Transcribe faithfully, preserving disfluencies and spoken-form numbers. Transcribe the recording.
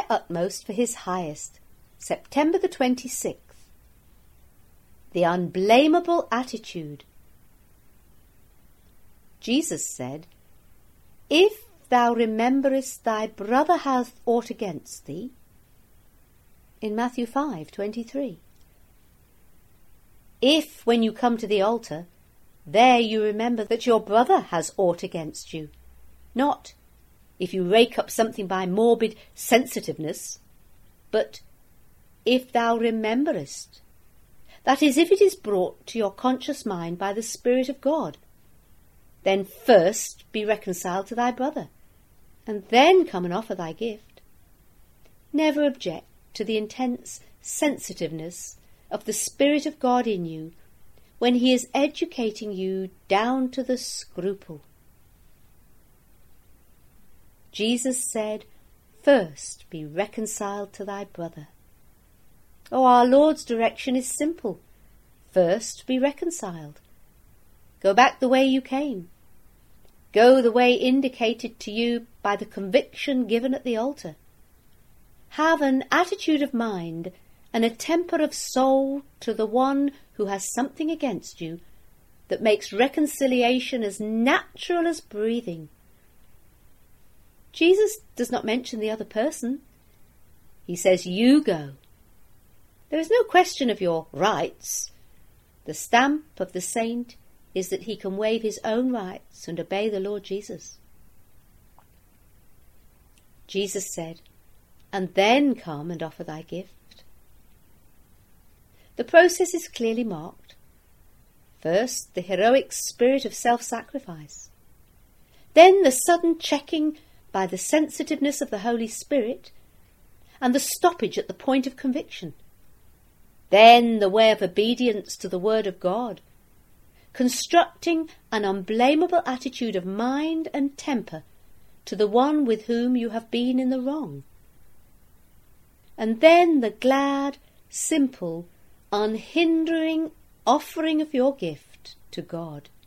my utmost for his highest. September the twenty-sixth. The unblameable attitude. Jesus said, "If thou rememberest thy brother hath aught against thee," in Matthew five twenty-three. If, when you come to the altar, there you remember that your brother has aught against you, not if you rake up something by morbid sensitiveness, but if thou rememberest, that is, if it is brought to your conscious mind by the Spirit of God, then first be reconciled to thy brother, and then come and offer thy gift. Never object to the intense sensitiveness of the Spirit of God in you when he is educating you down to the scruple. Jesus said, "First be reconciled to thy brother." Oh, our Lord's direction is simple. First be reconciled. Go back the way you came. Go the way indicated to you by the conviction given at the altar. Have an attitude of mind and a temper of soul to the one who has something against you that makes reconciliation as natural as breathing. Jesus does not mention the other person. He says, "You go." There is no question of your rights. The stamp of the saint is that he can waive his own rights and obey the Lord Jesus. Jesus said, "And then come and offer thy gift." The process is clearly marked. First, the heroic spirit of self-sacrifice. Then the sudden checking by the sensitiveness of the Holy Spirit, and the stoppage at the point of conviction. Then the way of obedience to the Word of God, constructing an unblameable attitude of mind and temper to the one with whom you have been in the wrong. And then the glad, simple, unhindering offering of your gift to God.